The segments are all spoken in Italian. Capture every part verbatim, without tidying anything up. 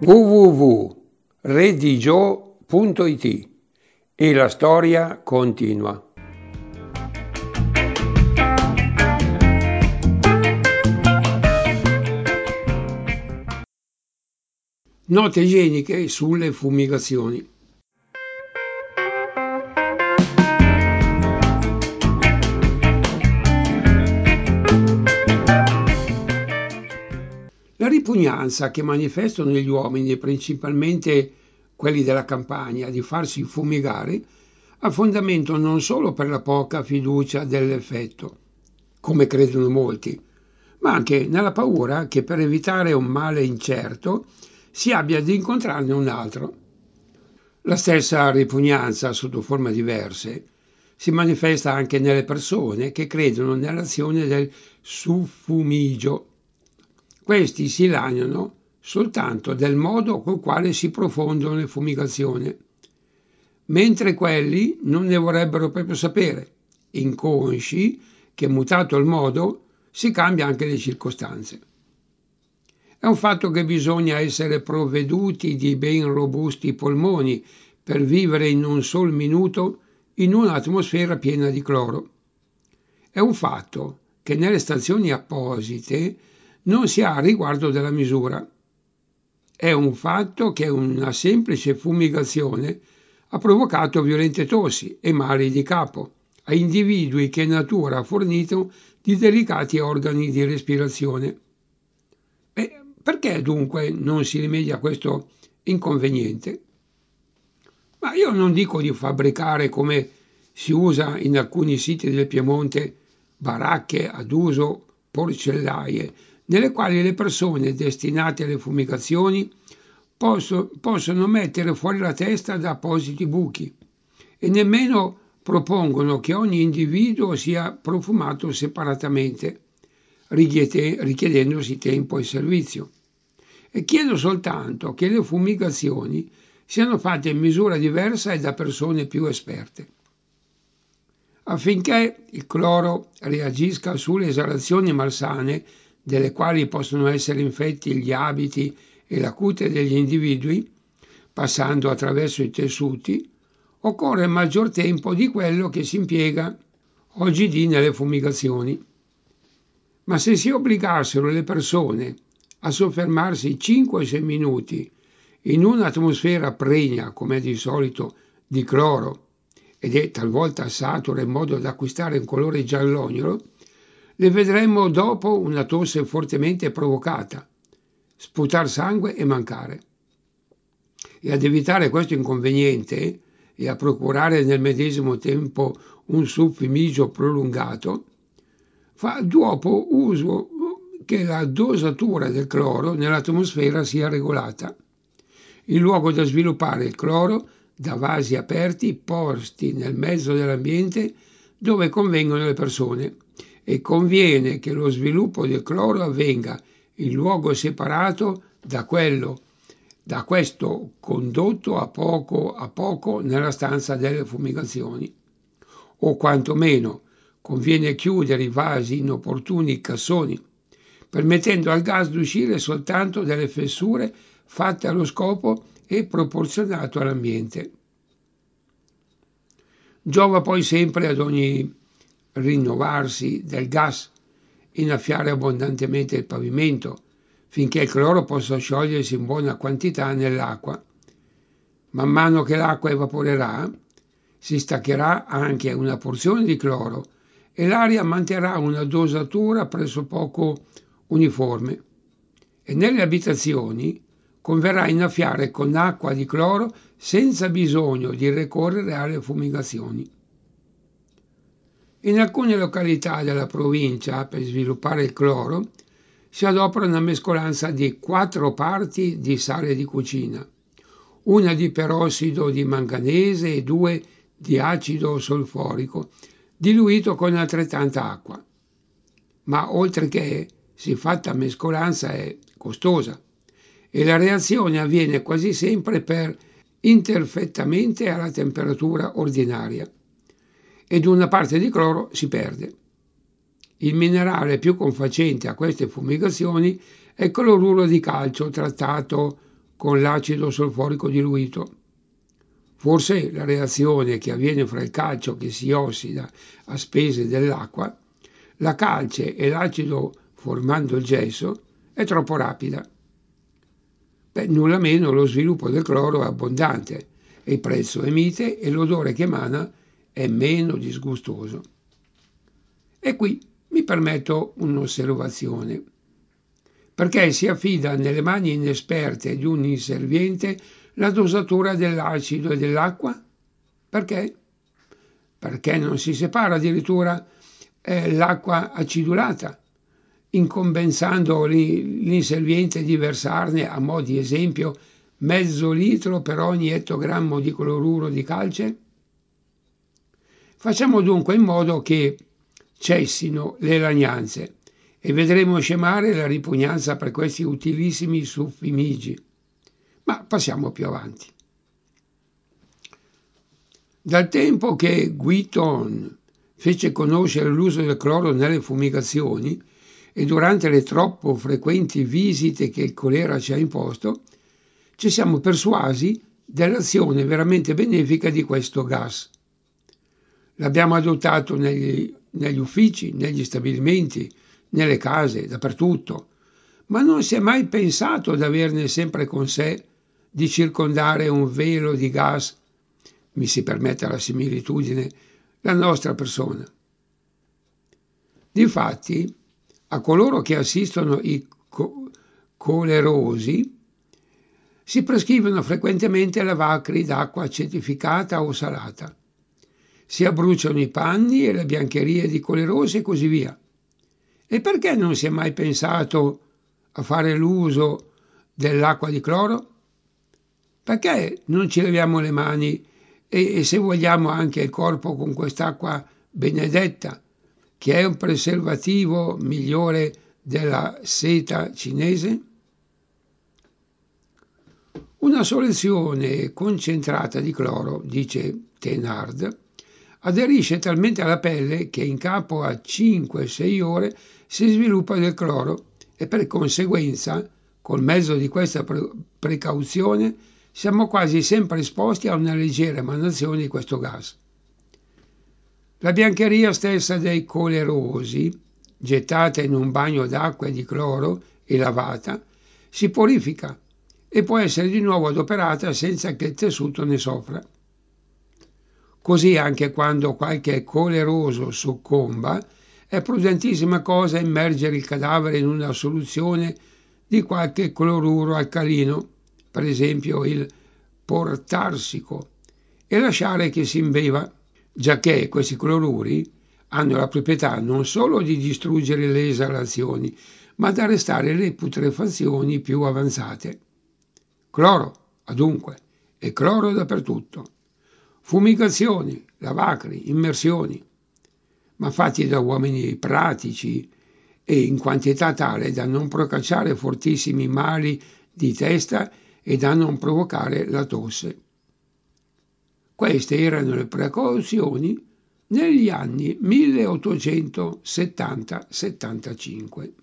w w w punto redigio punto it e la storia continua. Note igieniche sulle fumigazioni. La ripugnanza che manifestano gli uomini, principalmente quelli della campagna, di farsi fumigare, ha fondamento non solo per la poca fiducia dell'effetto, come credono molti, ma anche nella paura che per evitare un male incerto si abbia di incontrarne un altro. La stessa ripugnanza, sotto forme diverse, si manifesta anche nelle persone che credono nell'azione del suffumigio. Questi si lagnano soltanto del modo col quale si profondono le fumigazioni, mentre quelli non ne vorrebbero proprio sapere, inconsci che mutato il modo si cambia anche le circostanze. È un fatto che bisogna essere provveduti di ben robusti polmoni per vivere in un sol minuto in un'atmosfera piena di cloro. È un fatto che nelle stazioni apposite non si ha riguardo della misura. È un fatto che una semplice fumigazione ha provocato violente tossi e mali di capo a individui che natura ha fornito di delicati organi di respirazione. E perché dunque non si rimedia a questo inconveniente? Ma io non dico di fabbricare, come si usa in alcuni siti del Piemonte, baracche ad uso porcellaie, nelle quali le persone destinate alle fumigazioni posso, possono mettere fuori la testa da appositi buchi e nemmeno propongono che ogni individuo sia profumato separatamente, richiedendosi tempo e servizio. E chiedo soltanto che le fumigazioni siano fatte in misura diversa e da persone più esperte. Affinché il cloro reagisca sulle esalazioni malsane, delle quali possono essere infetti gli abiti e la cute degli individui, passando attraverso i tessuti, occorre maggior tempo di quello che si impiega oggidì nelle fumigazioni. Ma se si obbligassero le persone a soffermarsi cinque o sei minuti in un'atmosfera pregna, come è di solito, di cloro, ed è talvolta satura in modo da acquistare un colore giallognolo, le vedremmo dopo una tosse fortemente provocata, sputar sangue e mancare. E ad evitare questo inconveniente e a procurare nel medesimo tempo un suffumigio prolungato, fa dopo uso che la dosatura del cloro nell'atmosfera sia regolata. Il luogo da sviluppare il cloro da vasi aperti posti nel mezzo dell'ambiente dove convengono le persone, e conviene che lo sviluppo del cloro avvenga in luogo separato da quello da questo condotto a poco a poco nella stanza delle fumigazioni, o quantomeno conviene chiudere i vasi in opportuni cassoni, permettendo al gas di uscire soltanto dalle fessure fatte allo scopo e proporzionato all'ambiente. Giova poi sempre ad ogni rinnovarsi del gas innaffiare abbondantemente il pavimento finché il cloro possa sciogliersi in buona quantità nell'acqua. Man mano che l'acqua evaporerà, si staccherà anche una porzione di cloro e l'aria manterrà una dosatura pressopoco uniforme. E nelle abitazioni converrà innaffiare con acqua di cloro senza bisogno di ricorrere alle fumigazioni. In alcune località della provincia, per sviluppare il cloro, si adopera una mescolanza di quattro parti di sale di cucina, una di perossido di manganese e due di acido solforico, diluito con altrettanta acqua. Ma oltre che siffatta mescolanza è costosa e la reazione avviene quasi sempre per imperfettamente alla temperatura ordinaria ed una parte di cloro si perde. Il minerale più confacente a queste fumigazioni è il cloruro di calcio trattato con l'acido solforico diluito. Forse la reazione che avviene fra il calcio che si ossida a spese dell'acqua, la calce e l'acido formando il gesso, è troppo rapida. Beh, nulla meno lo sviluppo del cloro è abbondante, e il prezzo è mite e l'odore che emana è meno disgustoso. E qui mi permetto un'osservazione. Perché si affida nelle mani inesperte di un inserviente la dosatura dell'acido e dell'acqua? Perché? Perché non si separa addirittura eh, l'acqua acidulata, incombensando l'inserviente di versarne, a mo' di esempio, mezzo litro per ogni ettogrammo di cloruro di calce? Facciamo dunque in modo che cessino le lagnanze e vedremo scemare la ripugnanza per questi utilissimi suffimigi. Ma passiamo più avanti. Dal tempo che Guiton fece conoscere l'uso del cloro nelle fumigazioni e durante le troppo frequenti visite che il colera ci ha imposto, ci siamo persuasi dell'azione veramente benefica di questo gas. L'abbiamo adottato negli, negli uffici, negli stabilimenti, nelle case, dappertutto, ma non si è mai pensato ad averne sempre con sé, di circondare un velo di gas, mi si permette la similitudine, la nostra persona. Difatti, a coloro che assistono i co- colerosi si prescrivono frequentemente lavacri d'acqua acetificata o salata. Si abbruciano i panni e le biancherie di colerosi e così via. E perché non si è mai pensato a fare l'uso dell'acqua di cloro? Perché non ci laviamo le mani e, e se vogliamo anche il corpo con quest'acqua benedetta, che è un preservativo migliore della seta cinese? Una soluzione concentrata di cloro, dice Thénard, aderisce talmente alla pelle che in capo a cinque sei ore si sviluppa del cloro e per conseguenza, col mezzo di questa pre- precauzione, siamo quasi sempre esposti a una leggera emanazione di questo gas. La biancheria stessa dei colerosi, gettata in un bagno d'acqua e di cloro e lavata, si purifica e può essere di nuovo adoperata senza che il tessuto ne soffra. Così anche quando qualche coleroso soccomba, è prudentissima cosa immergere il cadavere in una soluzione di qualche cloruro alcalino, per esempio il portarsico, e lasciare che si imbeva, giacché questi cloruri hanno la proprietà non solo di distruggere le esalazioni, ma da arrestare le putrefazioni più avanzate. Cloro, adunque, e cloro dappertutto. Fumigazioni, lavacri, immersioni, ma fatti da uomini pratici e in quantità tale da non procacciare fortissimi mali di testa e da non provocare la tosse. Queste erano le precauzioni negli anni milleottocentosettanta settantacinque.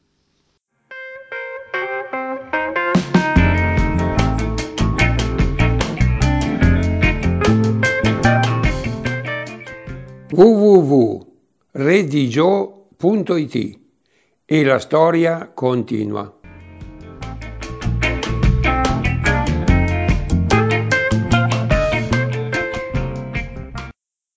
w w w punto redigio punto it e la storia continua.